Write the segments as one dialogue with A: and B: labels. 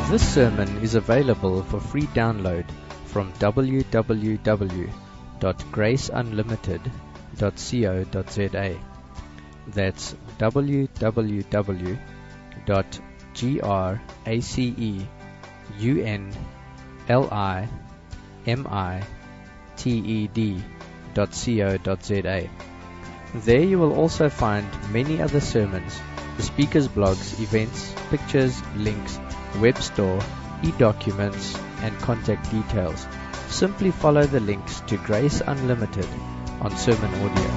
A: This sermon is available for free download from www.graceunlimited.co.za. That's www.graceunlimited.co.za. There you will also find many other sermons, the speakers' blogs, events, pictures, links, web store, e-documents, and contact details. Simply follow the links to Grace Unlimited on Sermon Audio.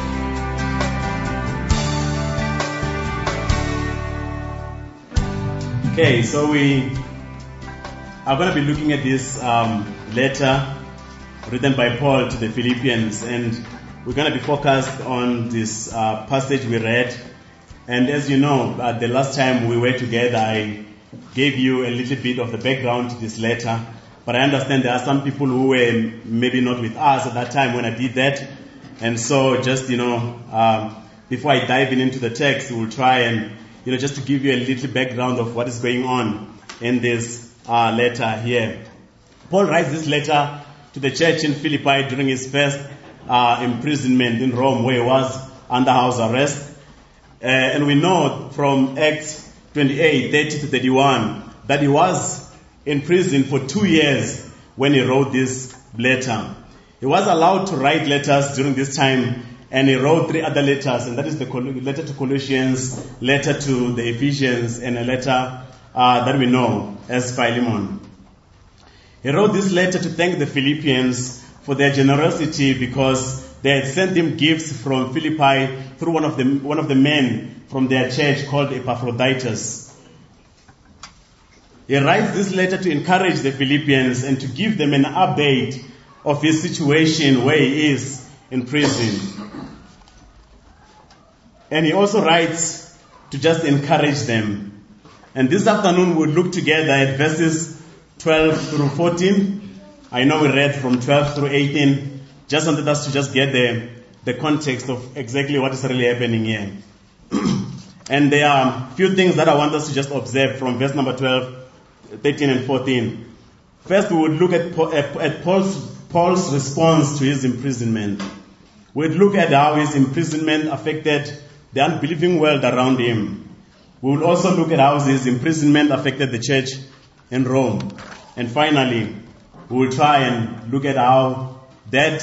B: Okay, so we are going to be looking at this letter written by Paul to the Philippians, and we're going to be focused on this passage we read. And as you know, the last time we were together, I gave you a little bit of the background to this letter, but I understand there are some people who were maybe not with us at that time when I did that. And so just, before I dive into the text, we'll try and, just to give you a little background of what is going on in this letter here. Paul writes this letter to the church in Philippi during his first imprisonment in Rome, where he was under house arrest. And we know from Acts 28, 30 to 31, that he was in prison for 2 years when he wrote this letter. He was allowed to write letters during this time, and he wrote 3 other letters, and that is the letter to Colossians, letter to the Ephesians, and a letter that we know as Philemon. He wrote this letter to thank the Philippians for their generosity because they had sent him gifts from Philippi through one of the men from their church called Epaphroditus. He writes this letter to encourage the Philippians and to give them an update of his situation where he is in prison. And he also writes to just encourage them. And this afternoon we'll look together at verses 12 through 14. I know we read from 12 through 18. Just wanted us to just get the context of exactly what is really happening here. And there are a few things that I want us to just observe from verse number 12, 13 and 14. First, we would look at Paul's response to his imprisonment. We'd look at how his imprisonment affected the unbelieving world around him. We would also look at how his imprisonment affected the church in Rome. And finally, we will try and look at how that,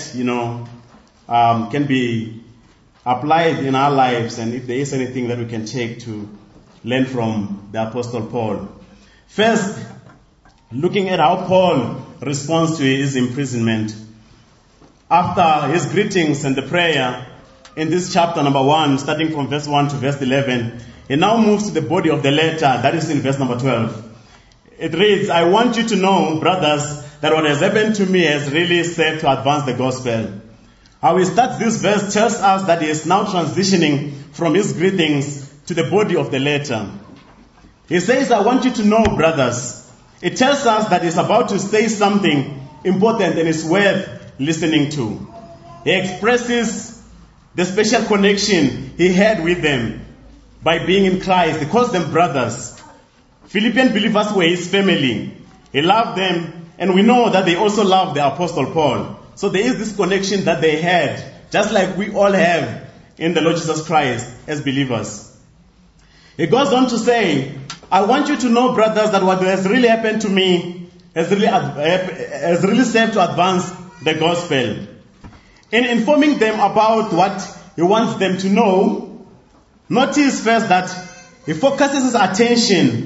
B: can be applied in our lives, and if there is anything that we can take to learn from the Apostle Paul. First, looking at how Paul responds to his imprisonment. After his greetings and the prayer in this chapter number 1, starting from verse 1 to verse 11, he now moves to the body of the letter, that is in verse number 12. It reads, "I want you to know, brothers, that what has happened to me has really served to advance the gospel." How he starts this verse tells us that he is now transitioning from his greetings to the body of the letter. He says, "I want you to know, brothers." It tells us that he's about to say something important and it's worth listening to. He expresses the special connection he had with them by being in Christ. He calls them brothers. Philippian believers were his family. He loved them, and we know that they also loved the Apostle Paul. So there is this connection that they had, just like we all have in the Lord Jesus Christ as believers. He goes on to say, "I want you to know, brothers, that what has really happened to me has really served to advance the gospel." In informing them about what he wants them to know, notice first that he focuses his attention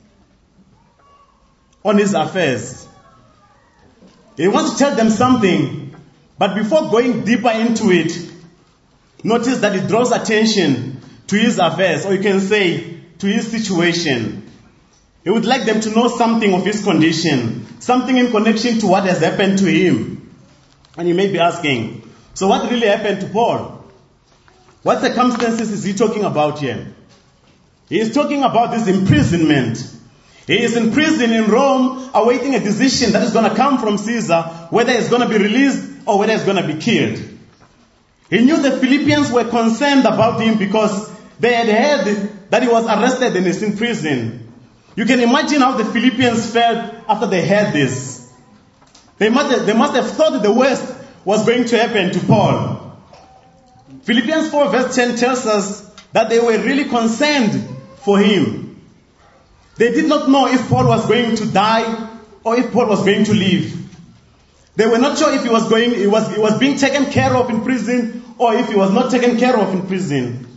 B: on his affairs. He wants to tell them something, but before going deeper into it, notice that he draws attention to his affairs, or you can say to his situation. He would like them to know something of his condition, something in connection to what has happened to him. And you may be asking, so what really happened to Paul? What circumstances is he talking about here? He is talking about this imprisonment. He is in prison in Rome, awaiting a decision that is going to come from Caesar, whether he's going to be released or whether he's going to be killed. He knew the Philippians were concerned about him because they had heard that he was arrested and is in prison. You can imagine how the Philippians felt after they heard this. They must have thought that the worst was going to happen to Paul. Philippians 4 verse 10 tells us that they were really concerned for him. They did not know if Paul was going to die or if Paul was going to live. They were not sure if he was being taken care of in prison or if he was not taken care of in prison.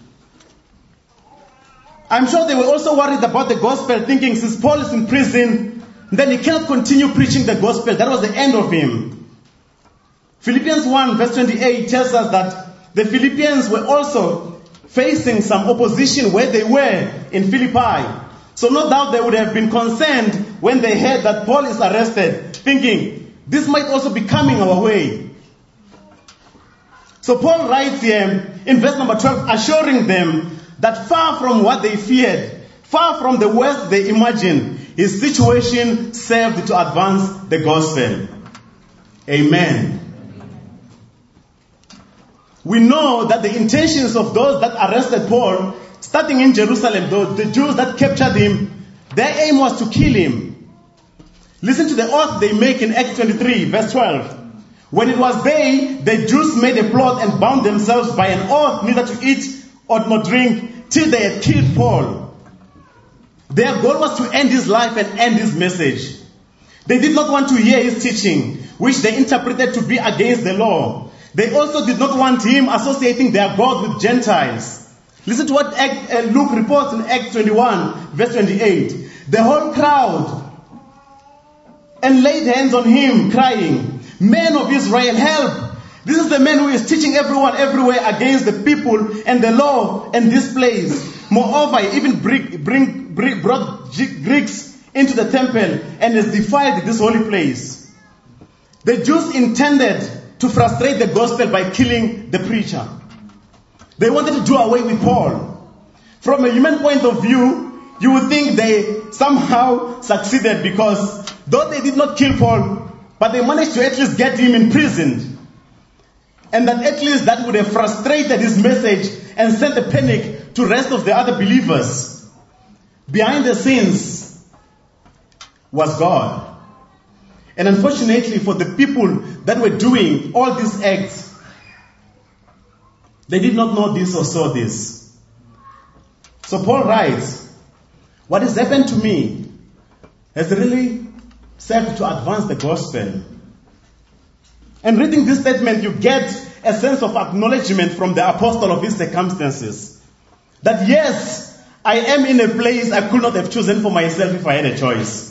B: I'm sure they were also worried about the gospel, thinking since Paul is in prison, then he cannot continue preaching the gospel. That was the end of him. Philippians 1 verse 28 tells us that the Philippians were also facing some opposition where they were in Philippi. So no doubt they would have been concerned when they heard that Paul is arrested, thinking, this might also be coming our way. So Paul writes here in verse number 12, assuring them that far from what they feared, far from the worst they imagined, his situation served to advance the gospel. Amen. We know that the intentions of those that arrested Paul, starting in Jerusalem, the Jews that captured him, their aim was to kill him. Listen to the oath they make in Acts 23, verse 12. When it was day, the Jews made a plot and bound themselves by an oath neither to eat or not drink till they had killed Paul. Their goal was to end his life and end his message. They did not want to hear his teaching, which they interpreted to be against the law. They also did not want him associating their God with Gentiles. Listen to what Luke reports in Acts 21, verse 28. The whole crowd and laid hands on him, crying, Men of Israel, help! This is the man who is teaching everyone everywhere against the people and the law and this place. Moreover, he even brought Greeks into the temple and has defiled this holy place. The Jews intended to frustrate the gospel by killing the preacher. They wanted to do away with Paul. From a human point of view, you would think they somehow succeeded because though they did not kill Paul, but they managed to at least get him imprisoned. And that at least that would have frustrated his message and sent a panic to the rest of the other believers. Behind the scenes was God. And unfortunately for the people that were doing all these acts, they did not know this or saw this. So Paul writes, what has happened to me has really served to advance the gospel. And reading this statement, you get a sense of acknowledgement from the apostle of his circumstances. That yes, I am in a place I could not have chosen for myself if I had a choice.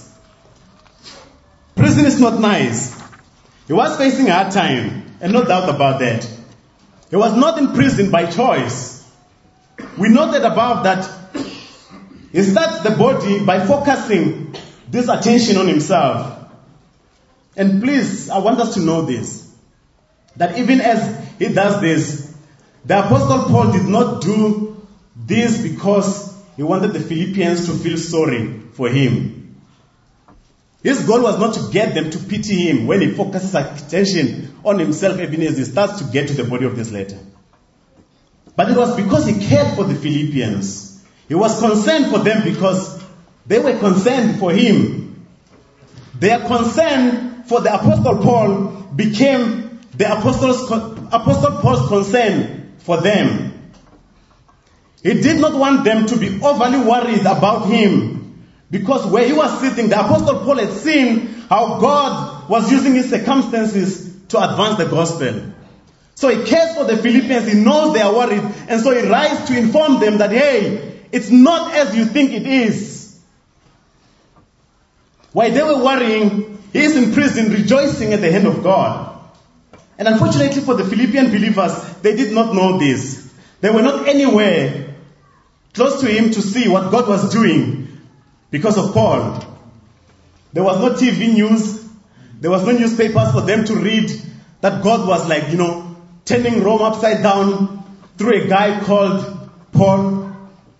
B: Prison is not nice. He was facing a hard time, and no doubt about that. He was not in prison by choice. We noted above that he starts the body by focusing this attention on himself. And please, I want us to know this, that even as he does this, the Apostle Paul did not do this because he wanted the Philippians to feel sorry for him. His goal was not to get them to pity him when he focuses attention on himself, even as he starts to get to the body of this letter. But it was because he cared for the Philippians. He was concerned for them because they were concerned for him. Their concern for the Apostle Paul became the Apostle Paul's concern for them. He did not want them to be overly worried about him, because where he was sitting, the Apostle Paul had seen how God was using his circumstances to advance the gospel. So he cares for the Philippians, he knows they are worried, and so he writes to inform them that, hey, it's not as you think it is. While they were worrying, he is in prison rejoicing at the hand of God. And unfortunately for the Philippian believers, they did not know this. They were not anywhere close to him to see what God was doing because of Paul. There was no TV news. There was no newspapers for them to read that God was turning Rome upside down through a guy called Paul.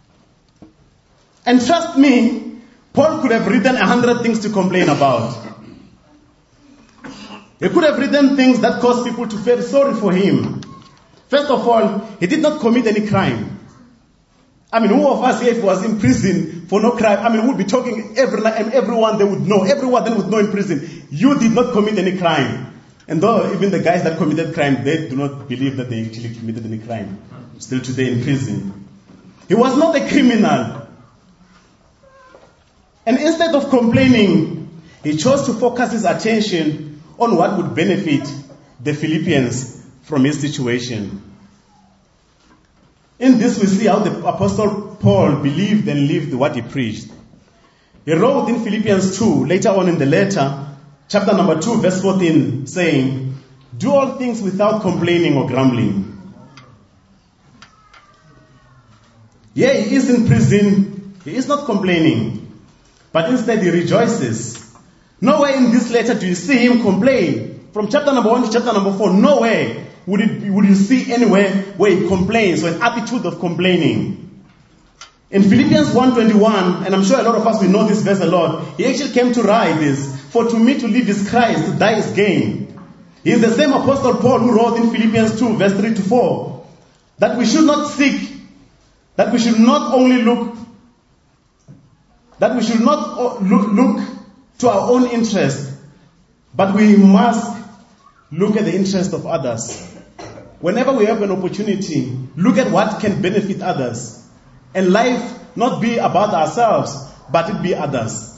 B: And trust me, Paul could have written 100 things to complain about. He could have written things that caused people to feel sorry for him. First of all, he did not commit any crime. I mean, who of us here, if was in prison for no crime, I mean, we would be talking every night and everyone they would know. Everyone then would know in prison. You did not commit any crime. And though even the guys that committed crime, they do not believe that they actually committed any crime. Still today in prison. He was not a criminal. And instead of complaining, he chose to focus his attention on what would benefit the Philippians from his situation. In this we see how the Apostle Paul believed and lived what he preached. He wrote in Philippians 2, later on in the letter, chapter number 2, verse 14, saying, "Do all things without complaining or grumbling." Yeah, he is in prison. He is not complaining. But instead he rejoices. Nowhere in this letter do you see him complain. From chapter number 1 to chapter number 4, nowhere would you see anywhere where he complains or an attitude of complaining. In Philippians 1:21, and I'm sure a lot of us will know this verse a lot, he actually came to write this, "For to me to live is Christ, to die is gain." He is the same Apostle Paul who wrote in Philippians 2, verse 3 to 4, that we should not seek, that we should not only look to our own interest, but we must look at the interest of others. Whenever we have an opportunity, look at what can benefit others. And life not be about ourselves, but it be others.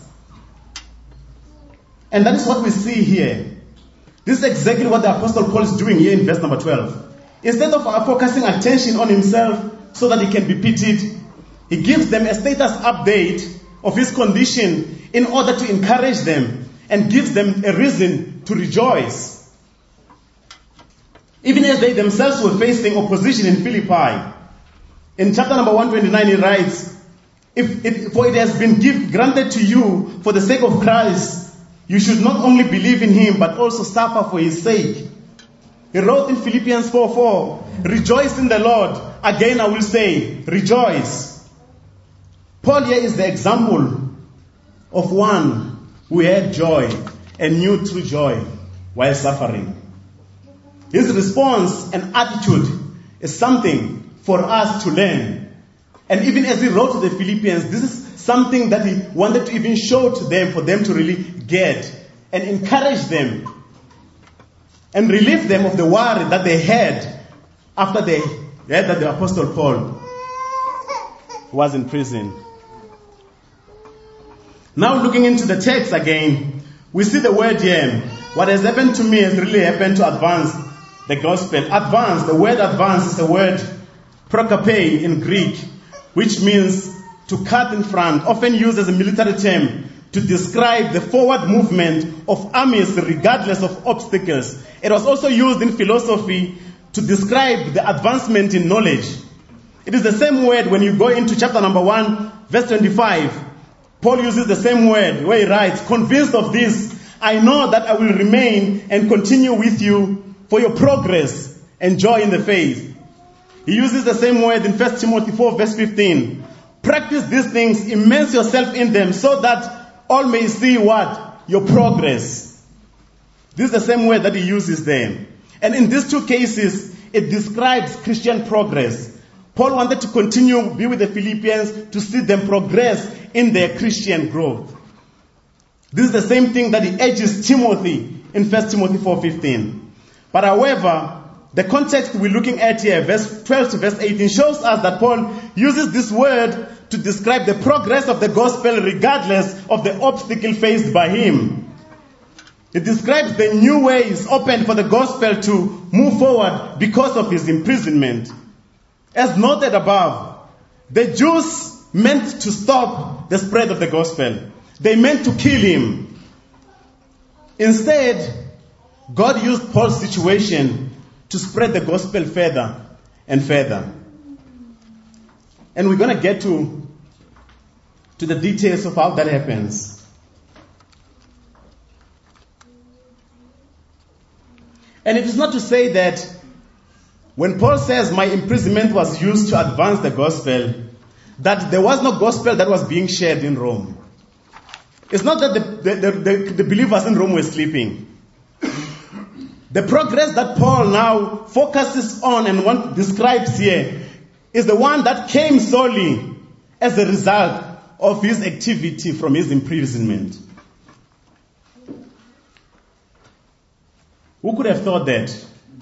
B: And that is what we see here. This is exactly what the Apostle Paul is doing here in verse number 12. Instead of focusing attention on himself so that he can be pitied, he gives them a status update of his condition in order to encourage them and gives them a reason to rejoice. Even as they themselves were facing opposition in Philippi. In chapter number 129 he writes, For it has been granted to you for the sake of Christ, you should not only believe in him, but also suffer for his sake. He wrote in Philippians 4:4, "Rejoice in the Lord. Again I will say, rejoice." Paul here is the example of one who had joy and knew true joy while suffering. His response and attitude is something for us to learn. And even as he wrote to the Philippians, this is something that he wanted to even show to them, for them to really get and encourage them and relieve them of the worry that they had after they heard that the Apostle Paul was in prison. Now looking into the text again, we see the word here. What has happened to me has really happened to advance the gospel. Advance, the word advance is the word prokope in Greek, which means to cut in front, often used as a military term to describe the forward movement of armies regardless of obstacles. It was also used in philosophy to describe the advancement in knowledge. It is the same word when you go into chapter number 1, verse 25. Paul uses the same word where he writes, "Convinced of this, I know that I will remain and continue with you for your progress and joy in the faith." He uses the same word in 1 Timothy 4, verse 15. "Practice these things, immerse yourself in them, so that all may see what? Your progress." This is the same word that he uses there. And in these two cases, it describes Christian progress. Paul wanted to continue, be with the Philippians, to see them progress in their Christian growth. This is the same thing that he urges Timothy in 1 Timothy 4:15. But however, the context we're looking at here, verse 12 to verse 18, shows us that Paul uses this word to describe the progress of the gospel regardless of the obstacle faced by him. It describes the new ways opened for the gospel to move forward because of his imprisonment. As noted above, the Jews meant to stop the spread of the gospel. They meant to kill him. Instead, God used Paul's situation to spread the gospel further and further. And we're going to get to the details of how that happens. And it is not to say that when Paul says my imprisonment was used to advance the gospel, that there was no gospel that was being shared in Rome. It's not that the believers in Rome were sleeping. The progress that Paul now focuses on and describes here is the one that came solely as a result of his activity from his imprisonment. Who could have thought that?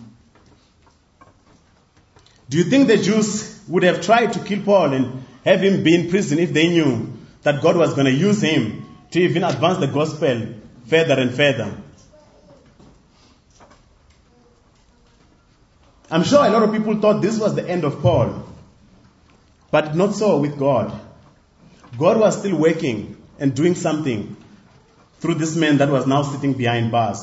B: Do you think the Jews would have tried to kill Paul and have him be in prison if they knew that God was going to use him to even advance the gospel further and further? I'm sure a lot of people thought this was the end of Paul, but not so with God. God was still working and doing something through this man that was now sitting behind bars.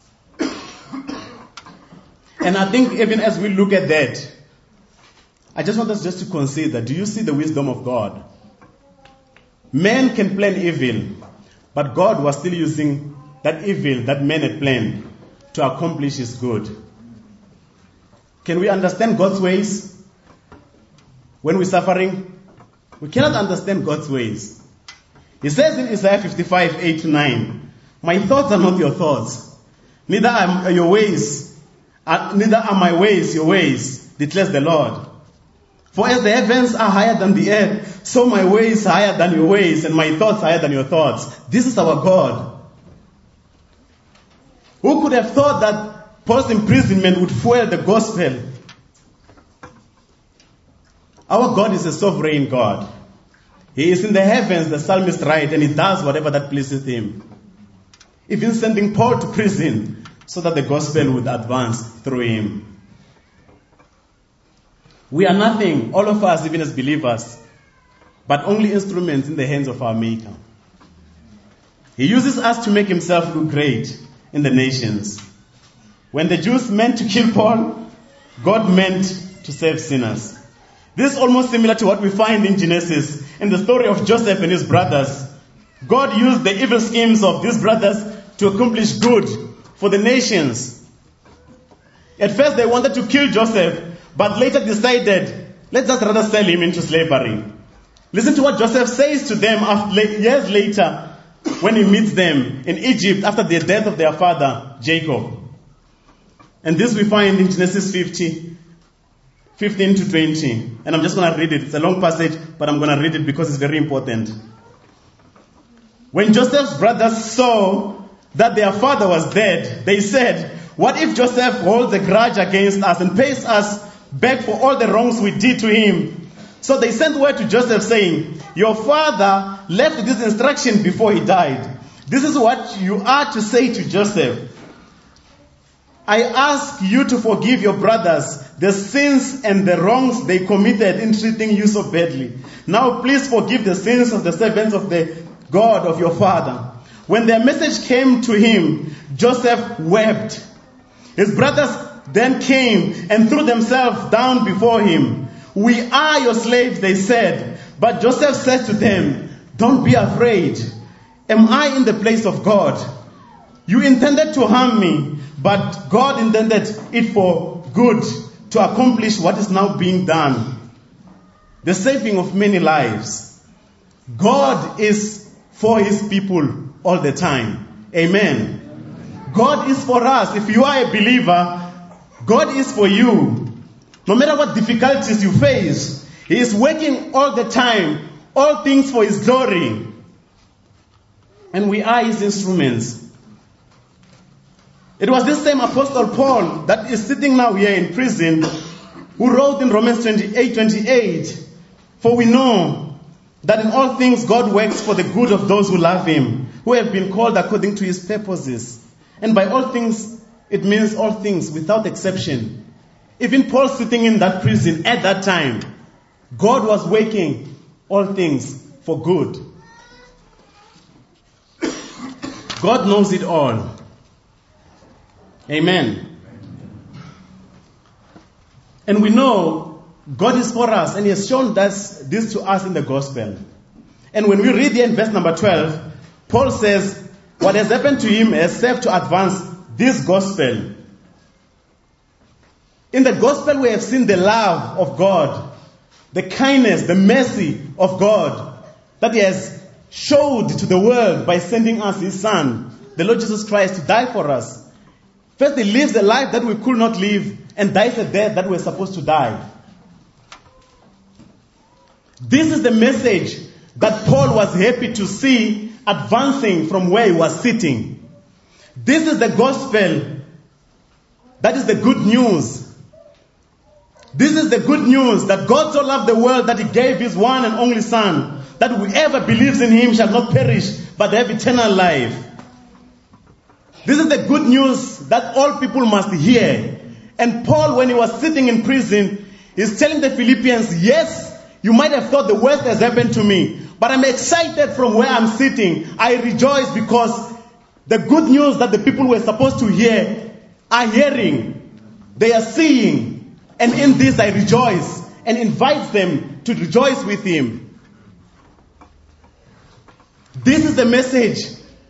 B: And I think even as we look at that, I just want us just to consider, do you see the wisdom of God? Man can plan evil, but God was still using that evil that man had planned to accomplish his good. Can we understand God's ways when we're suffering? We cannot understand God's ways. He says in Isaiah 55, 8-9, my thoughts are not your thoughts, neither are your ways, neither are my ways your ways, declares the Lord. For as the heavens are higher than the earth, so my ways are higher than your ways, and my thoughts higher than your thoughts. This is our God. Who could have thought that Paul's imprisonment would fuel the gospel? Our God is a sovereign God. He is in the heavens, the psalmist writes, and he does whatever that pleases him. Even sending Paul to prison so that the gospel would advance through him. We are nothing, all of us, even as believers, but only instruments in the hands of our Maker. He uses us to make himself look great in the nations. When the Jews meant to kill Paul, God meant to save sinners. This is almost similar to what we find in Genesis, in the story of Joseph and his brothers. God used the evil schemes of these brothers to accomplish good for the nations. At first they wanted to kill Joseph, but later decided, let's just rather sell him into slavery. Listen to what Joseph says to them years later when he meets them in Egypt after the death of their father, Jacob. And this we find in Genesis 50, 15 to 20. And I'm just going to read it. It's a long passage, but I'm going to read it because it's very important. When Joseph's brothers saw that their father was dead, they said, what if Joseph holds a grudge against us and pays us back for all the wrongs we did to him? So they sent word to Joseph saying, your father left this instruction before he died. This is what you are to say to Joseph. I ask you to forgive your brothers the sins and the wrongs they committed in treating you so badly. Now please forgive the sins of the servants of the God of your father. When their message came to him, Joseph wept. His brothers then came and threw themselves down before him. We are your slaves, they said. But Joseph said to them, don't be afraid. Am I in the place of God? You intended to harm me, but God intended it for good to accomplish what is now being done. The saving of many lives. God is for his people all the time. Amen. God is for us. If you are a believer, God is for you. No matter what difficulties you face, he is working all the time, all things for his glory. And we are his instruments. It was this same Apostle Paul that is sitting now here in prison who wrote in Romans 28:28, for we know that in all things God works for the good of those who love him, who have been called according to his purposes. And by all things, it means all things without exception. Even Paul sitting in that prison at that time, God was working all things for good. God knows it all. Amen. And we know God is for us, and he has shown this to us in the gospel. And when we read here in verse number 12, Paul says, what has happened to him has served to advance this gospel. In the gospel we have seen the love of God, the kindness, the mercy of God that he has showed to the world by sending us his Son, the Lord Jesus Christ, to die for us. First, he lives a life that we could not live and dies a death that we were supposed to die. This is the message that Paul was happy to see advancing from where he was sitting. This is the gospel. That is the good news. This is the good news that God so loved the world that he gave his one and only Son, that whoever believes in him shall not perish but have eternal life. This is the good news that all people must hear. And Paul, when he was sitting in prison, is telling the Philippians, yes, you might have thought the worst has happened to me, but I'm excited from where I'm sitting. I rejoice because the good news that the people were supposed to hear are hearing. They are seeing. And in this I rejoice, and invites them to rejoice with him. This is the message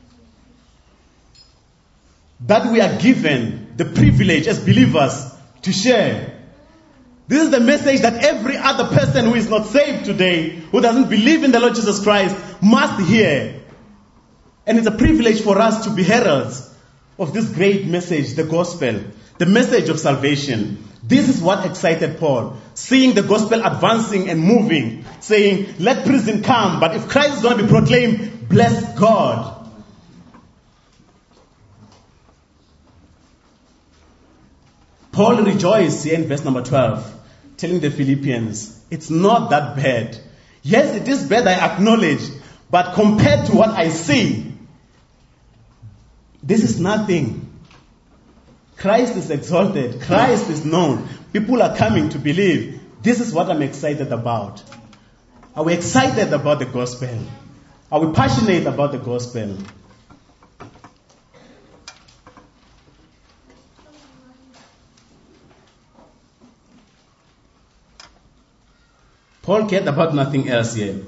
B: that we are given the privilege as believers to share. This is the message that every other person who is not saved today, who doesn't believe in the Lord Jesus Christ, must hear. And it's a privilege for us to be heralds of this great message, the gospel, the message of salvation. This is what excited Paul, seeing the gospel advancing and moving, saying, let prison come, but if Christ is going to be proclaimed, bless God. Paul rejoiced here in verse number 12, telling the Philippians, it's not that bad. Yes, it is bad, I acknowledge, but compared to what I see, this is nothing. Christ is exalted. Christ is known. People are coming to believe. This is what I'm excited about. Are we excited about the gospel? Are we passionate about the gospel? Paul cared about nothing else here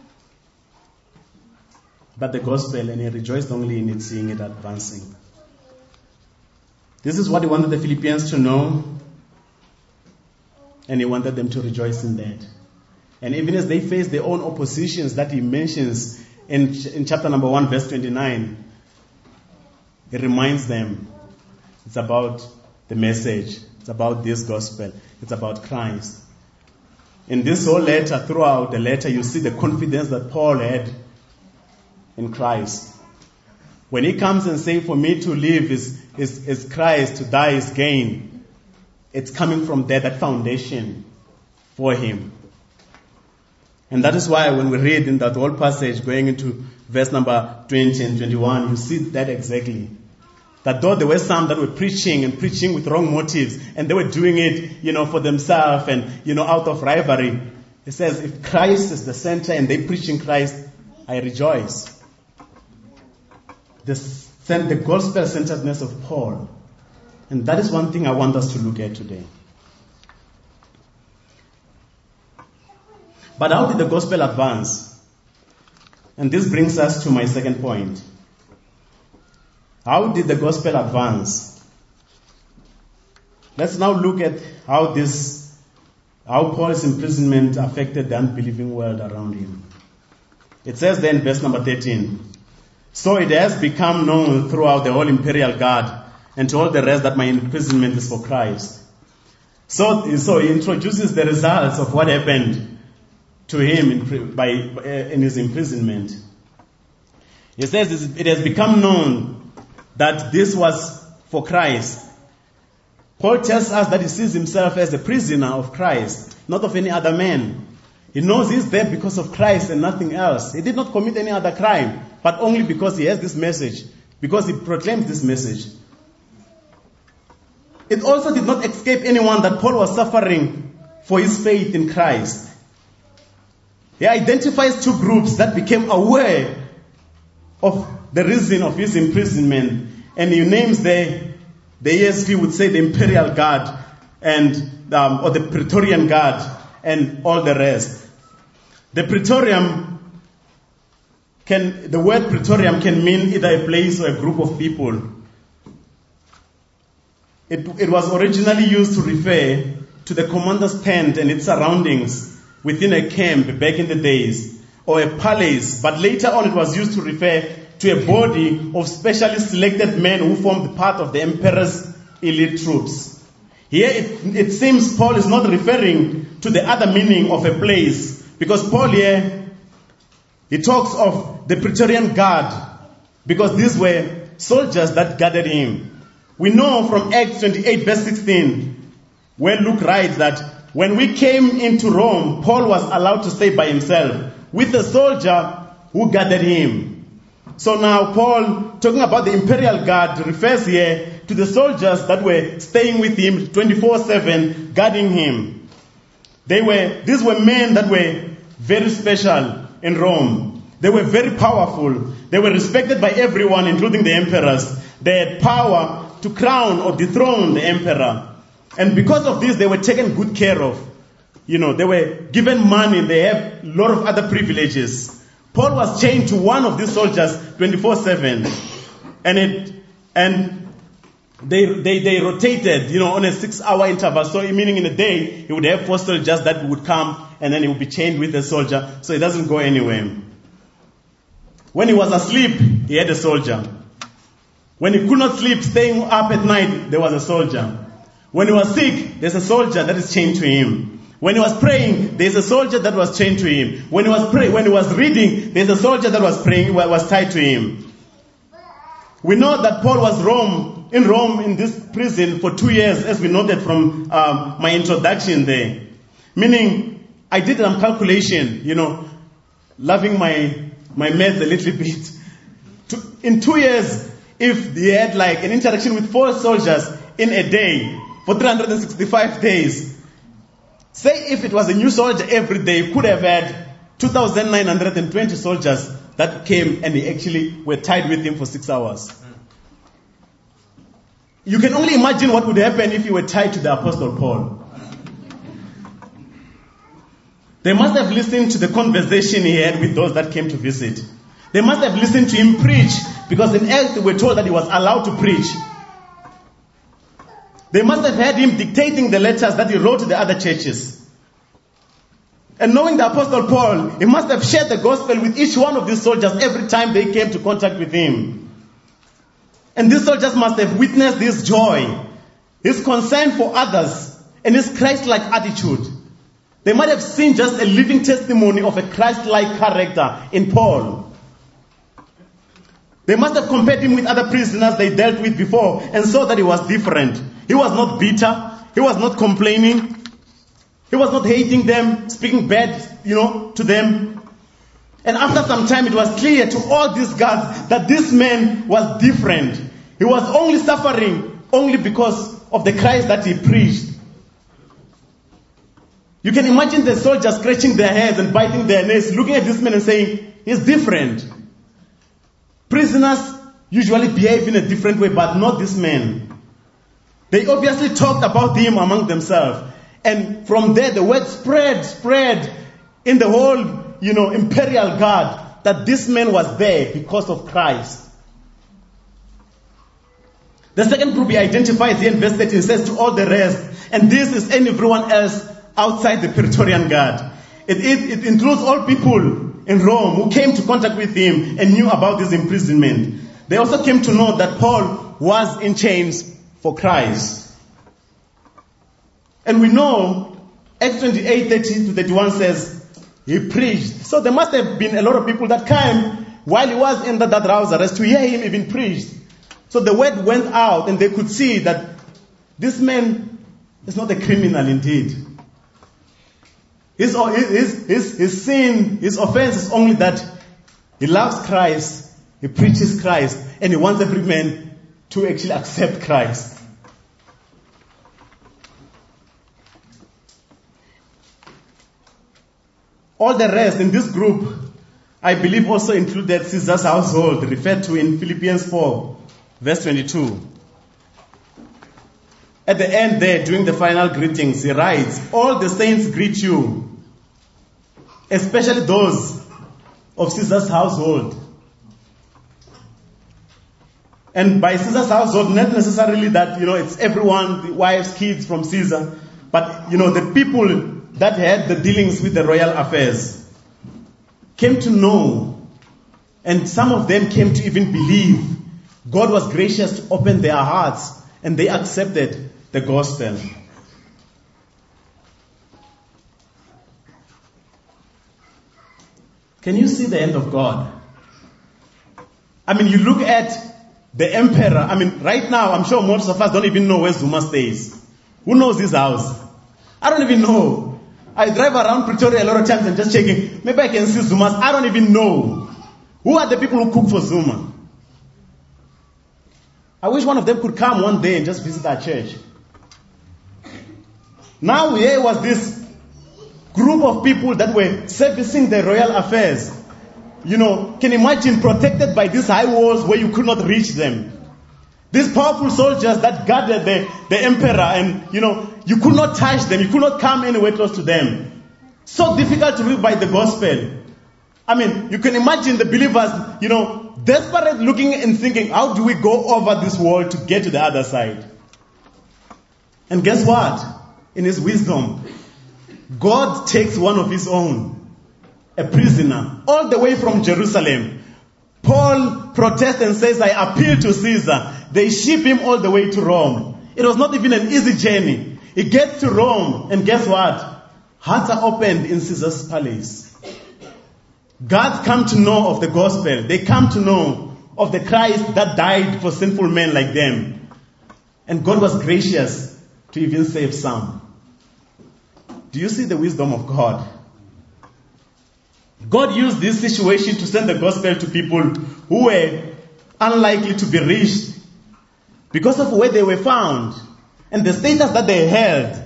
B: but the gospel, and he rejoiced only in it, seeing it advancing. This is what he wanted the Philippians to know, and he wanted them to rejoice in that. And even as they face their own oppositions that he mentions in chapter number 1, verse 29, he reminds them it's about the message, it's about this gospel, it's about Christ. In this whole letter, throughout the letter, you see the confidence that Paul had in Christ. When he comes and says, for me to live is Christ, to die is gain, it's coming from there, that foundation for him. And that is why when we read in that whole passage, going into verse number 20 and 21, you see that exactly. That though there were some that were preaching with wrong motives, and they were doing it, for themselves and, out of rivalry. It says, if Christ is the center and they preach in Christ, I rejoice. The gospel-centeredness of Paul. And that is one thing I want us to look at today. But how did the gospel advance? And this brings us to my second point. How did the gospel advance? Let's now look at how Paul's imprisonment affected the unbelieving world around him. It says there in verse number 13, so it has become known throughout the whole imperial guard and to all the rest that my imprisonment is for Christ. So he introduces the results of what happened to him in his imprisonment. He says it has become known that this was for Christ. Paul tells us that he sees himself as a prisoner of Christ, not of any other man. He knows he's there because of Christ and nothing else. He did not commit any other crime, but only because he has this message, because he proclaims this message. It also did not escape anyone that Paul was suffering for his faith in Christ. He identifies two groups that became aware of the reason of his imprisonment, and he names the ESV would say the Imperial Guard or the Praetorian Guard and all the rest. The word Praetorium can mean either a place or a group of people. It was originally used to refer to the commander's tent and its surroundings within a camp back in the days, or a palace, but later on it was used to refer to a body of specially selected men who formed part of the emperor's elite troops. Here it seems Paul is not referring to the other meaning of a place, Because Paul here, he talks of the Praetorian Guard, because these were soldiers that gathered him. We know from Acts 28 verse 16, where Luke writes that when we came into Rome, Paul was allowed to stay by himself with a soldier who gathered him. So now Paul, talking about the imperial guard, refers here to the soldiers that were staying with him 24/7, guarding him. These were men that were very special in Rome. They were very powerful. They were respected by everyone, including the emperors. They had power to crown or dethrone the emperor. And because of this, they were taken good care of. They were given money. They have a lot of other privileges. Paul was chained to one of these soldiers 24/7. And they rotated, on a 6-hour interval. So meaning in a day, he would have 4 soldiers that would come, and then he would be chained with a soldier, so he doesn't go anywhere. When he was asleep, he had a soldier. When he could not sleep, staying up at night, there was a soldier. When he was sick, there's a soldier that is chained to him. When he was praying, there's a soldier that was chained to him. When he was reading, there's a soldier that was tied to him. We know that Paul was in Rome in this prison for 2 years, as we noted from my introduction there. Meaning, I did some calculation, loving my math a little bit. In 2 years, if he had like an interaction with 4 soldiers in a day for 365 days, say if it was a new soldier every day, he could have had 2,920 soldiers that came and they actually were tied with him for 6 hours. You can only imagine what would happen if you were tied to the Apostle Paul. They must have listened to the conversation he had with those that came to visit. They must have listened to him preach, because in Acts we were told that he was allowed to preach. They must have had him dictating the letters that he wrote to the other churches. And knowing the Apostle Paul, he must have shared the gospel with each one of these soldiers every time they came to contact with him. And these soldiers must have witnessed his joy, his concern for others, and his Christ-like attitude. They might have seen just a living testimony of a Christ-like character in Paul. They must have compared him with other prisoners they dealt with before and saw that he was different. He was not bitter. He was not complaining. He was not hating them, speaking bad, to them. And after some time, it was clear to all these guards that this man was different. He was only suffering only because of the Christ that he preached. You can imagine the soldiers scratching their heads and biting their nails, looking at this man and saying, he's different. Prisoners usually behave in a different way, but not this man. They obviously talked about him among themselves. And from there, the word spread in the whole, imperial guard that this man was there because of Christ. The second group he identifies here in verse 13 says to all the rest, and this is everyone else outside the Praetorian Guard. It includes all people in Rome who came to contact with him and knew about his imprisonment. They also came to know that Paul was in chains for Christ. And we know Acts 28:30-31 says he preached. So there must have been a lot of people that came while he was in that house arrest to hear him even preach. So the word went out and they could see that this man is not a criminal indeed. His sin, his offense is only that he loves Christ, he preaches Christ, and he wants every man to actually accept Christ. All the rest in this group, I believe, also included Caesar's household, referred to in Philippians 4, verse 22. At the end there, during the final greetings, he writes, all the saints greet you, especially those of Caesar's household. And by Caesar's household, not necessarily that, it's everyone, the wives, kids from Caesar, but, the people that had the dealings with the royal affairs came to know, and some of them came to even believe. God was gracious to open their hearts, and they accepted the gospel. Can you see the hand of God? I mean, you look at the emperor. I mean, right now, I'm sure most of us don't even know where Zuma stays. Who knows his house? I don't even know. I drive around Pretoria a lot of times and just checking. Maybe I can see Zuma's. I don't even know. Who are the people who cook for Zuma? I wish one of them could come one day and just visit our church. Now here was this group of people that were servicing the royal affairs. You know, can you imagine, protected by these high walls where you could not reach them? These powerful soldiers that guarded the emperor, and you know, you could not touch them, you could not come anywhere close to them. So difficult to live by the gospel. I mean, you can imagine the believers, you know, desperate looking and thinking, how do we go over this wall to get to the other side? And guess what? In his wisdom, God takes one of his own, a prisoner, all the way from Jerusalem. Paul protests and says, I appeal to Caesar. They ship him all the way to Rome. It was not even an easy journey. He gets to Rome, and guess what? Hearts are opened in Caesar's palace. God's come to know of the gospel. They come to know of the Christ that died for sinful men like them. And God was gracious to even save some. Do you see the wisdom of God? God used this situation to send the gospel to people who were unlikely to be reached because of where they were found and the status that they held.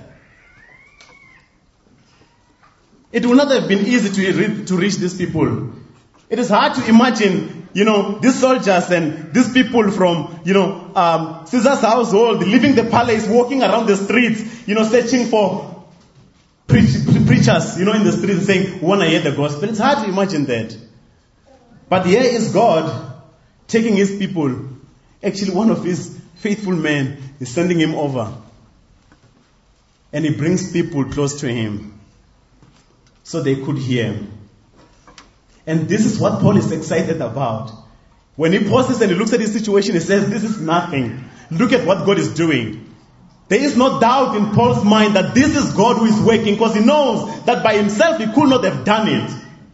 B: It would not have been easy to reach these people. It is hard to imagine, you know, these soldiers and these people from, you know, Caesar's household, leaving the palace, walking around the streets, you know, searching for preachers, you know, in the streets saying, we want to hear the gospel. It's hard to imagine that. But here is God taking his people. Actually, one of his faithful men is sending him over. And he brings people close to him so they could hear him. And this is what Paul is excited about. When he pauses and he looks at his situation, he says, this is nothing. Look at what God is doing. There is no doubt in Paul's mind that this is God who is working, because he knows that by himself he could not have done it.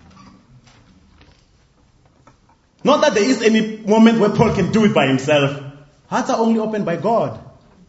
B: Not that there is any moment where Paul can do it by himself. Hearts are only opened by God.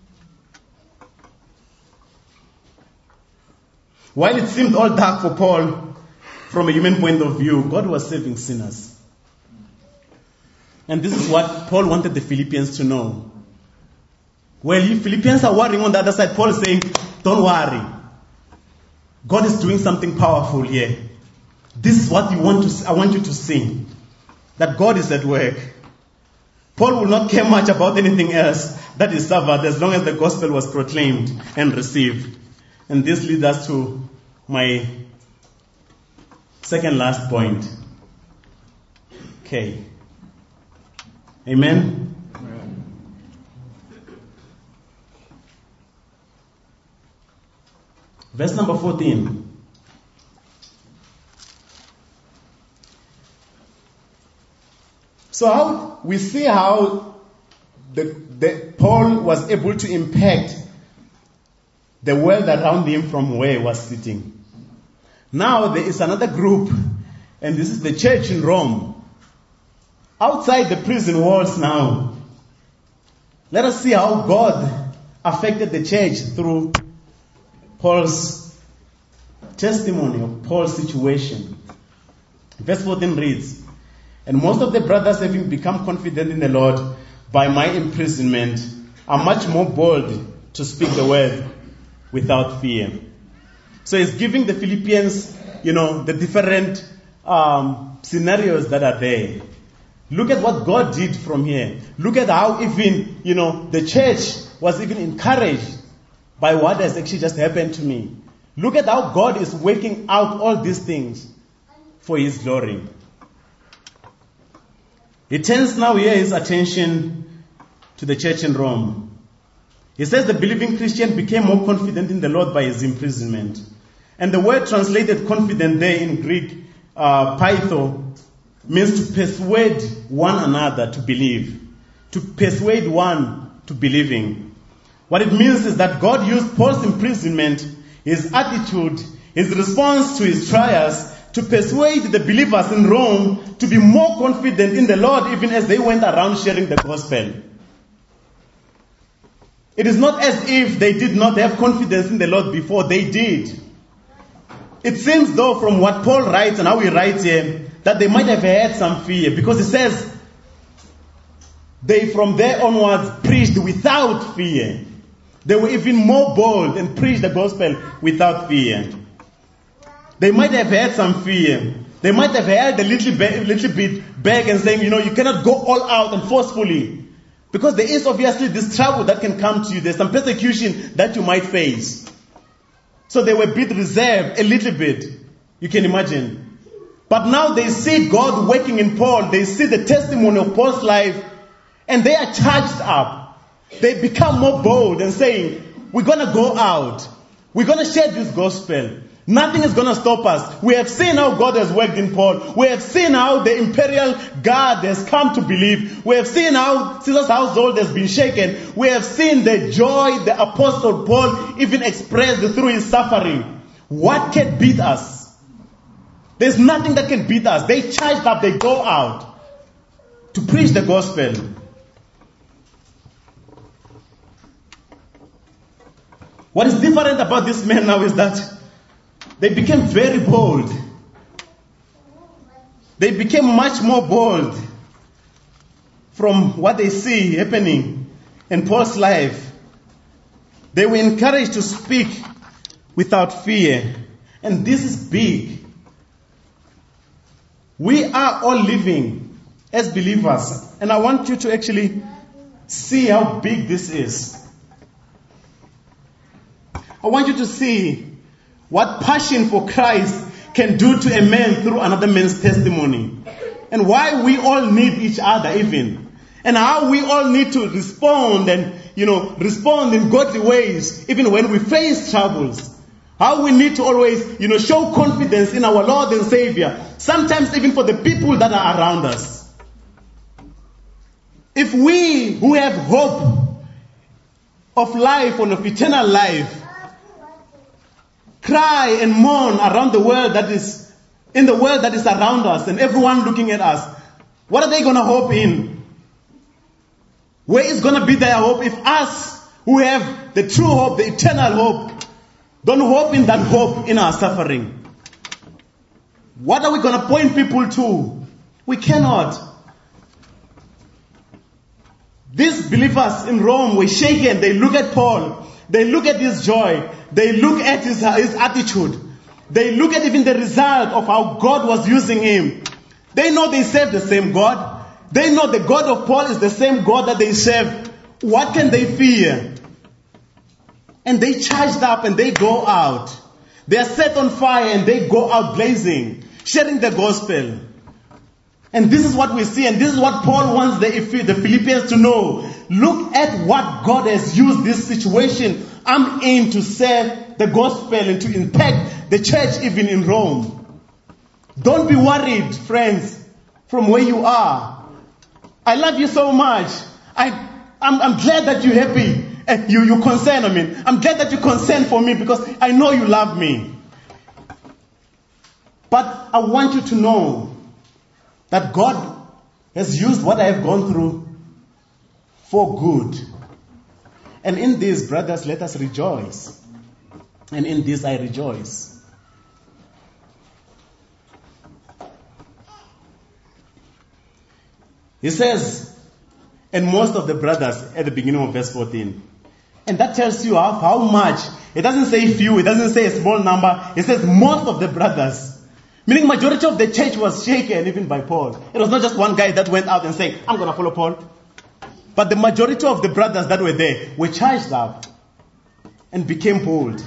B: While it seemed all dark for Paul, from a human point of view, God was saving sinners. And this is what Paul wanted the Philippians to know. Well, you Philippians are worrying on the other side, Paul is saying, don't worry. God is doing something powerful here. This is what I want you to see. That God is at work. Paul will not care much about anything else that is suffered as long as the gospel was proclaimed and received. And this leads us to my second last point. Okay. Amen? Verse number 14. So how we see how Paul was able to impact the world around him from where he was sitting. Now there is another group, and this is the church in Rome. Outside the prison walls now. Let us see how God affected the church through Paul's testimony of Paul's situation. Verse 14 reads, and most of the brothers, having become confident in the Lord by my imprisonment, are much more bold to speak the word without fear. So he's giving the Philippians, the different scenarios that are there. Look at what God did from here. Look at how even, the church was even encouraged by what has actually just happened to me. Look at how God is working out all these things for His glory. He turns now here his attention to the church in Rome. He says the believing Christian became more confident in the Lord by his imprisonment. And the word translated confident there in Greek, paitho, means to persuade one another to believe. To persuade one to believing. What it means is that God used Paul's imprisonment, his attitude, his response to his trials to persuade the believers in Rome to be more confident in the Lord even as they went around sharing the gospel. It is not as if they did not have confidence in the Lord before. They did. It seems though from what Paul writes and how he writes here that they might have had some fear, because he says they from there onwards preached without fear. They were even more bold and preached the gospel without fear. They might have had some fear. They might have had a little bit back and saying, you cannot go all out and forcefully. Because there is obviously this trouble that can come to you. There's some persecution that you might face. So they were a bit reserved, a little bit. You can imagine. But now they see God working in Paul. They see the testimony of Paul's life. And they are charged up. They become more bold and saying, we're going to go out. We're going to share this gospel. Nothing is going to stop us. We have seen how God has worked in Paul. We have seen how the imperial guard has come to believe. We have seen how Caesar's household has been shaken. We have seen the joy the apostle Paul even expressed through his suffering. What can beat us? There's nothing that can beat us. They charged up. They go out to preach the gospel. What is different about this man now is that they became very bold. They became much more bold from what they see happening in Paul's life. They were encouraged to speak without fear. And this is big. We are all living as believers. And I want you to actually see how big this is. I want you to see what passion for Christ can do to a man through another man's testimony. And why we all need each other even. And how we all need to respond and, respond in godly ways even when we face troubles. How we need to always, show confidence in our Lord and Savior. Sometimes even for the people that are around us. If we who have hope of life and of eternal life cry and mourn around the world in the world that is around us and everyone looking at us, what are they going to hope in? Where is going to be their hope if us who have the true hope, the eternal hope, don't hope in that hope in our suffering? What are we going to point people to? We cannot. These believers in Rome were shaken. They look at Paul. They look at his joy. They look at his attitude. They look at even the result of how God was using him. They know they serve the same God. They know the God of Paul is the same God that they serve. What can they fear? And they charged up and they go out. They are set on fire and they go out blazing, sharing the gospel. And this is what we see, and this is what Paul wants the Philippians to know. Look at what God has used this situation I'm in to serve the gospel and to impact the church even in Rome. Don't be worried, friends, from where you are. I love you so much. I'm glad that you're happy. You're concerned, I'm glad that you're concerned for me because I know you love me. But I want you to know that God has used what I have gone through for good. And in this, brothers, let us rejoice. And in this I rejoice. He says, and most of the brothers at the beginning of verse 14. And that tells you how much. It doesn't say few, it doesn't say a small number. It says most of the brothers. Meaning majority of the church was shaken even by Paul. It was not just one guy that went out and saying, I'm going to follow Paul. But the majority of the brothers that were there were charged up and became bold.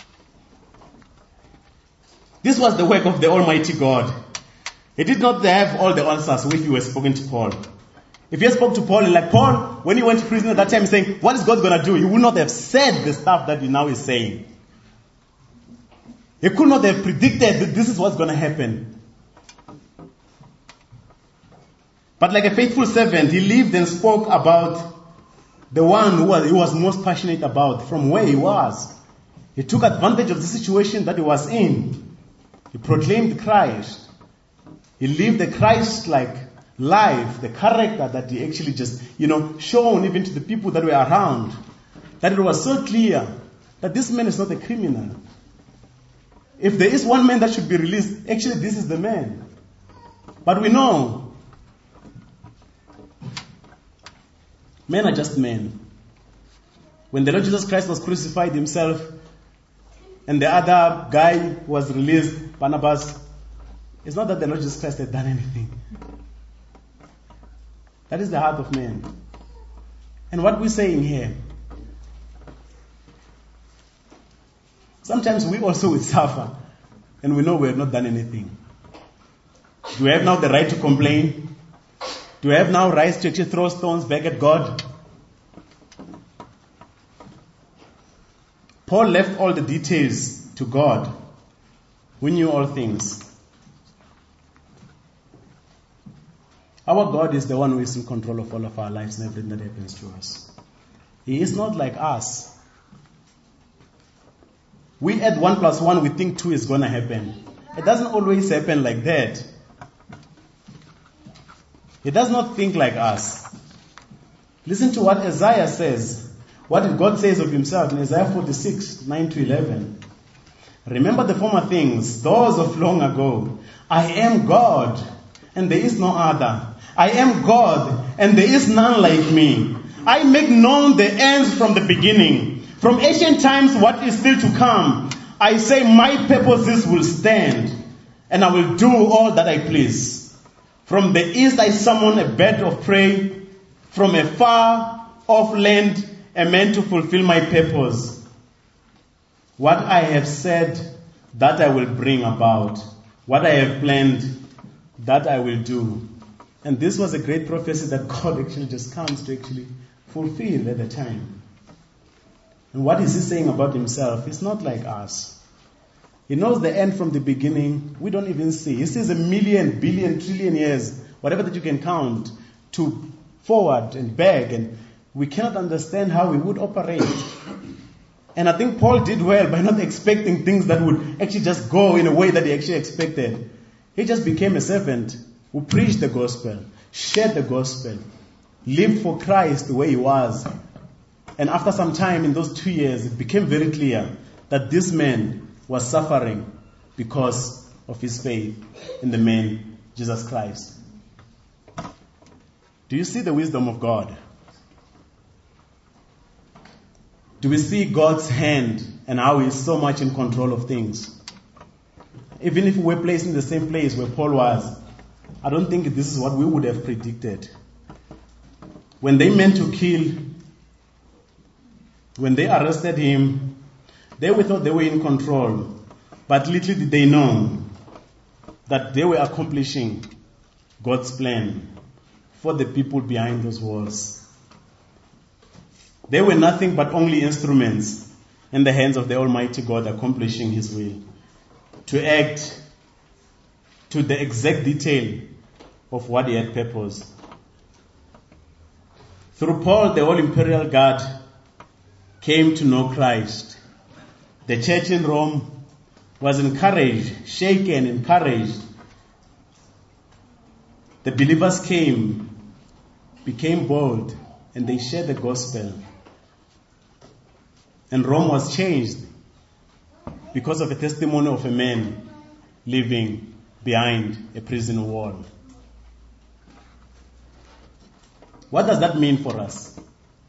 B: This was the work of the Almighty God. He did not have all the answers if he was spoken to Paul. If he had spoke to Paul, like Paul, when he went to prison at that time, saying, what is God going to do? He would not have said the stuff that he now is saying. He could not have predicted that this is what's going to happen. But like a faithful servant, he lived and spoke about the one who he was most passionate about from where he was. He took advantage of the situation that he was in. He proclaimed Christ. He lived a Christ-like life, the character that he actually just, shown even to the people that were around. That it was so clear that this man is not a criminal. If there is one man that should be released, actually this is the man. But we know, men are just men. When the Lord Jesus Christ was crucified himself, and the other guy was released, Barnabas, it's not that the Lord Jesus Christ had done anything. That is the heart of man. And what we're saying here, sometimes we also will suffer, and we know we have not done anything. Do we have now the right to complain? Do we have now rights to actually throw stones back at God? Paul left all the details to God, who knew all things. Our God is the one who is in control of all of our lives and everything that happens to us. He is not like us. We add 1 + 1, we think 2 is going to happen. It doesn't always happen like that. He does not think like us. Listen to what Isaiah says. What did God say of himself in Isaiah 46, 9-11? Remember the former things, those of long ago. I am God, and there is no other. I am God, and there is none like me. I make known the ends from the beginning. From ancient times, what is still to come. I say my purposes will stand, and I will do all that I please. From the east I summon a bird of prey. From a far off land, a man to fulfill my purpose. What I have said, that I will bring about. What I have planned, that I will do. And this was a great prophecy that God actually just comes to actually fulfill at the time. And what is he saying about himself? He's not like us. He knows the end from the beginning. We don't even see. He sees 1 million, billion, trillion years, whatever that you can count, to forward and back, and we cannot understand how he would operate. And I think Paul did well by not expecting things that would actually just go in a way that he actually expected. He just became a servant who preached the gospel, shared the gospel, lived for Christ the way he was. And after some time in those 2 years, it became very clear that this man was suffering because of his faith in the man, Jesus Christ. Do you see the wisdom of God? Do we see God's hand and how He is so much in control of things? Even if we were placed in the same place where Paul was, I don't think this is what we would have predicted. When they meant to kill, when they arrested him, they thought they were in control. But little did they know that they were accomplishing God's plan for the people behind those walls. They were nothing but only instruments in the hands of the Almighty God accomplishing His will, to act to the exact detail of what He had purposed. Through Paul, the whole imperial guard came to know Christ. The church in Rome was encouraged, shaken, encouraged. The believers came, became bold, and they shared the gospel. And Rome was changed because of a testimony of a man living behind a prison wall. What does that mean for us?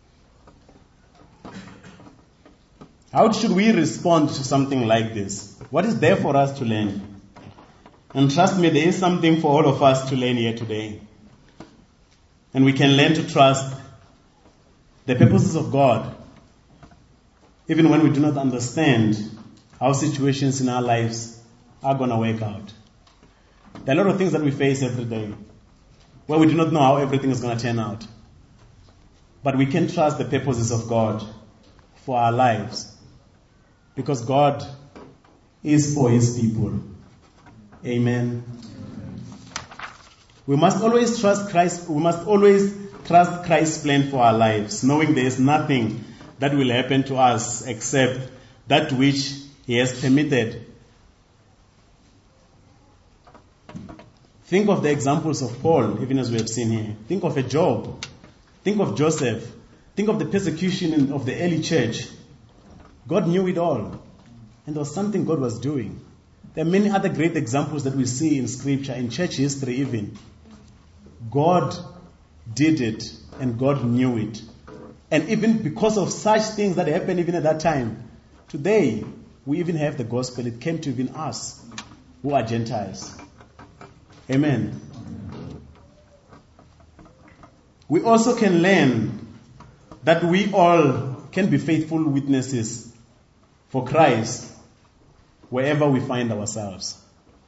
B: How should we respond to something like this? What is there for us to learn? And trust me, there is something for all of us to learn here today. And we can learn to trust the purposes of God, even when we do not understand how situations in our lives are going to work out. There are a lot of things that we face every day where we do not know how everything is going to turn out. But we can trust the purposes of God for our lives, because God is for His people. Amen. We must always trust Christ. We must always trust Christ's plan for our lives, knowing there is nothing that will happen to us except that which He has permitted Think of the examples of Paul, even as we have seen here. Think of a Job. Think of Joseph. Think of the persecution of the early church. God knew it all. And there was something God was doing. There are many other great examples that we see in Scripture, in church history even. God did it, and God knew it. And even because of such things that happened even at that time, today we even have the gospel. It came to even us who are Gentiles. Amen. We also can learn that we all can be faithful witnesses for Christ wherever we find ourselves.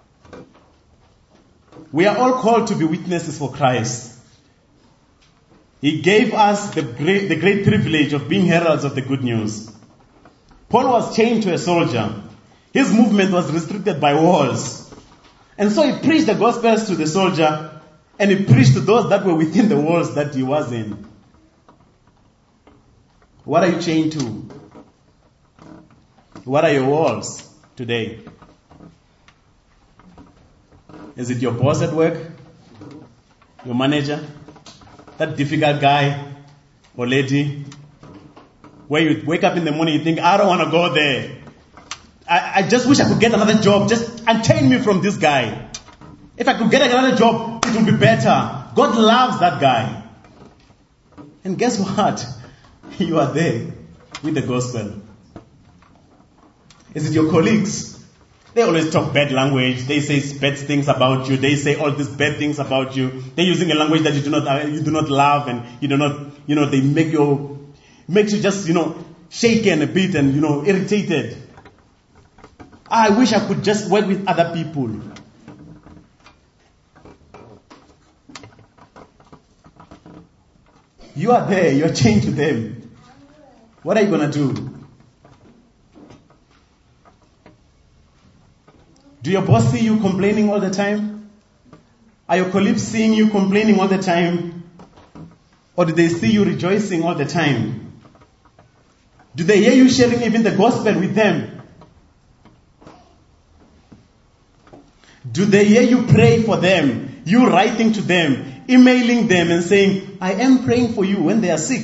B: We are all called to be witnesses for Christ. He gave us the great privilege of being heralds of the good news. Paul was chained to a soldier. His movement was restricted by walls. And so he preached the gospels to the soldier, and he preached to those that were within the walls that he was in. What are you chained to? What are your walls today? Is it your boss at work? Your manager? That difficult guy or lady? Where you wake up in the morning, you think, I don't want to go there. I just wish I could get another job. Just unchain me from this guy. If I could get another job, it would be better. God loves that guy. And guess what? You are there with the gospel. Is it your colleagues? They always talk bad language. They say bad things about you. They say all these bad things about you. They're using a language that you do not love, and you do not. They makes you just shaken a bit and irritated. I wish I could just work with other people. You are there. You are chained to them. What are you going to do? Do your boss see you complaining all the time? Are your colleagues seeing you complaining all the time? Or do they see you rejoicing all the time? Do they hear you sharing even the gospel with them? Do they hear you pray for them? You writing to them, emailing them and saying, I am praying for you when they are sick.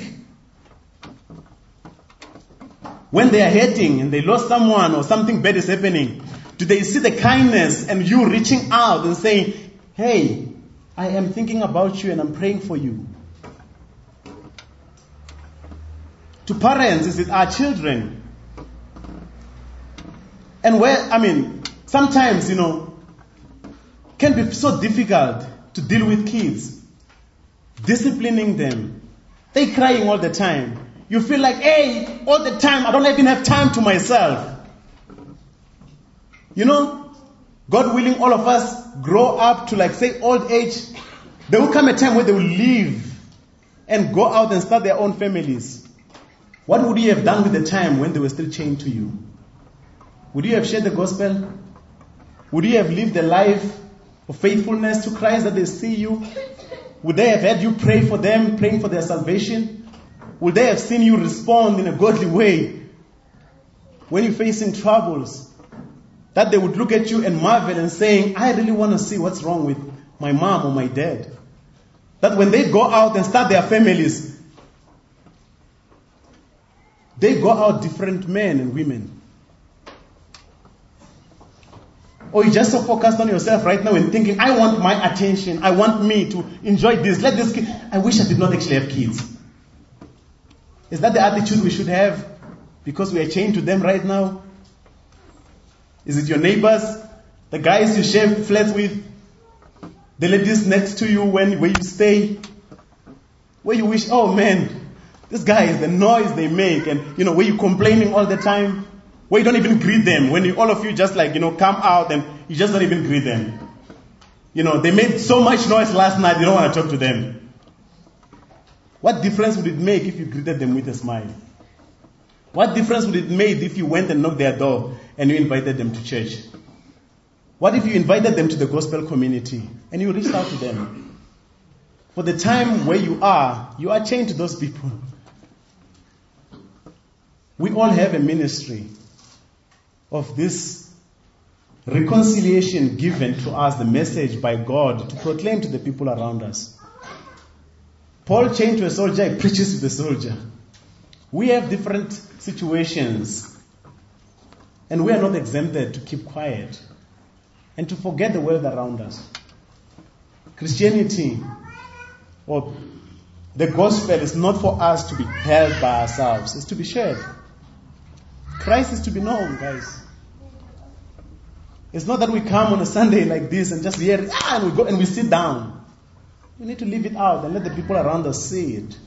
B: When they are hurting and they lost someone or something bad is happening. Do they see the kindness and you reaching out and saying, hey, I am thinking about you and I'm praying for you? To parents, is it our children? And sometimes, can be so difficult to deal with kids. Disciplining them. They crying all the time. You feel like, hey, all the time, I don't even have time to myself. God willing, all of us grow up to old age. There will come a time where they will leave and go out and start their own families. What would you have done with the time when they were still chained to you? Would you have shared the gospel? Would you have lived a life of faithfulness to Christ that they see you? Would they have had you pray for them, praying for their salvation? Would they have seen you respond in a godly way when you're facing troubles? That they would look at you and marvel and saying, I really want to see what's wrong with my mom or my dad. That when they go out and start their families, they go out different men and women. Or you're just so focused on yourself right now and thinking, I want my attention. I want me to enjoy this. Let this kid. I wish I did not actually have kids. Is that the attitude we should have because we are chained to them right now? Is it your neighbors? The guys you share flats with? The ladies next to you where you stay? Where you wish, oh man, this guy is the noise they make, and where you complaining all the time, where you don't even greet them, when all of you just come out and you just don't even greet them. They made so much noise last night, you don't want to talk to them. What difference would it make if you greeted them with a smile? What difference would it make if you went and knocked their door and you invited them to church? What if you invited them to the gospel community and you reached out to them? For the time where you are chained to those people. We all have a ministry of this reconciliation given to us, the message by God to proclaim to the people around us. Paul chained to a soldier, he preaches to the soldier. We have different situations, and we are not exempted to keep quiet and to forget the world around us. Christianity, or the gospel, is not for us to be held by ourselves. It's to be shared. Christ is to be known, guys. It's not that we come on a Sunday like this and just hear it, and we go and we sit down. We need to leave it out and let the people around us see it.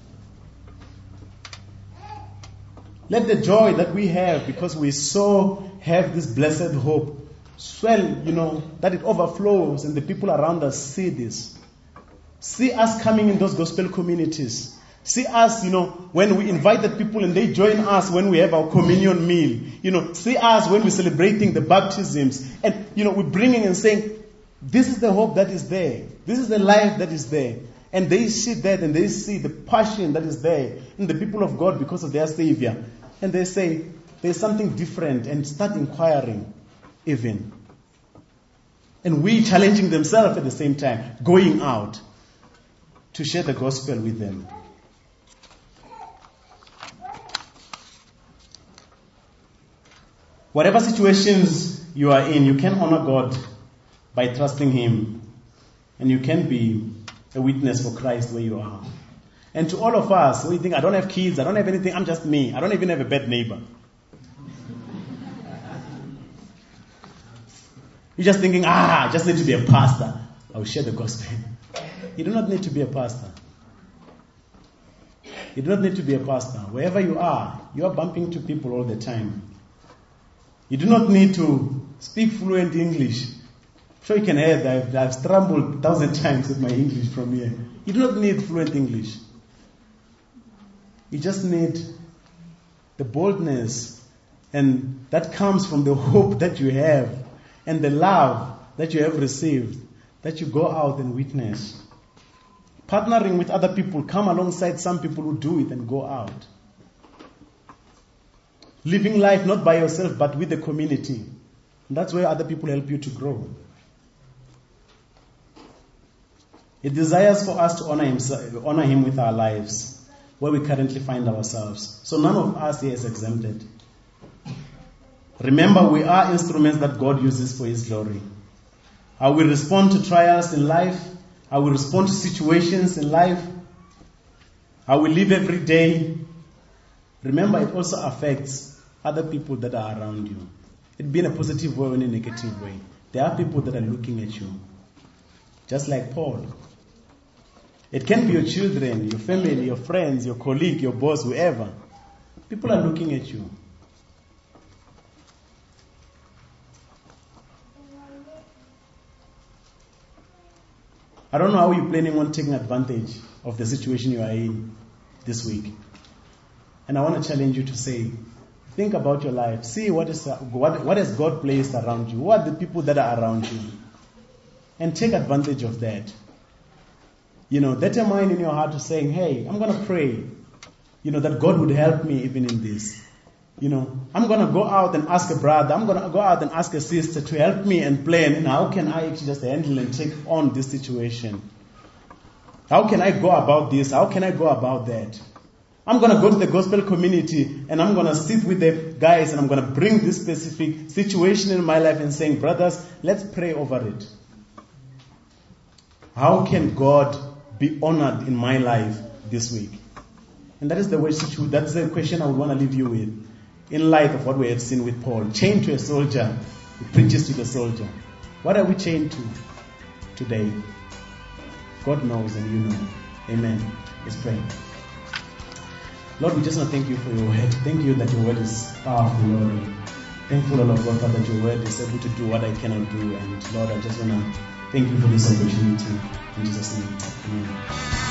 B: Let the joy that we have, because we so have this blessed hope, swell, that it overflows and the people around us see this. See us coming in those gospel communities. See us, when we invite the people and they join us when we have our communion meal. See us when we're celebrating the baptisms. And, we're bringing and saying, this is the hope that is there. This is the life that is there. And they see that and they see the passion that is there in the people of God because of their Savior. And they say, there's something different, and start inquiring even. And we challenging themselves at the same time, going out to share the gospel with them. Whatever situations you are in, you can honor God by trusting Him. And you can be a witness for Christ where you are. And to all of us, we think, I don't have kids, I don't have anything, I'm just me. I don't even have a bad neighbor. You're just thinking, I just need to be a pastor. I will share the gospel. You do not need to be a pastor. You do not need to be a pastor. Wherever you are bumping into people all the time. You do not need to speak fluent English. I'm sure you can hear that I've stumbled 1,000 times with my English from here. You do not need fluent English. You just need the boldness, and that comes from the hope that you have and the love that you have received, that you go out and witness. Partnering with other people, come alongside some people who do it and go out. Living life not by yourself but with the community. And that's where other people help you to grow. It desires for us to honor Him with our lives, where we currently find ourselves. So none of us here is exempted. Remember, we are instruments that God uses for His glory. How we respond to trials in life, how we respond to situations in life, how we live every day. Remember, it also affects other people that are around you. It be in a positive way or in a negative way. There are people that are looking at you. Just like Paul. It can be your children, your family, your friends, your colleague, your boss, whoever. People are looking at you. I don't know how you're planning on taking advantage of the situation you are in this week. And I want to challenge you to say, think about your life. See what has God placed around you. What are the people that are around you? And take advantage of that. Determine in your heart to saying, hey, I'm going to pray, that God would help me even in this. I'm going to go out and ask a brother, I'm going to go out and ask a sister to help me and plan, and how can I actually just handle and take on this situation? How can I go about this? How can I go about that? I'm going to go to the gospel community and I'm going to sit with the guys and I'm going to bring this specific situation in my life and saying, brothers, let's pray over it. How can God be honored in my life this week? And that is that's the question I would want to leave you with. In light of what we have seen with Paul, chained to a soldier, he preaches to the soldier. What are we chained to today? God knows and you know. Amen. Let's pray. Lord, we just want to thank you for your word. Thank you that your word is powerful, Lord. Thankful, Lord God, that your word is able to do what I cannot do. And Lord, I just want to thank you for this opportunity. In Jesus' name, amen.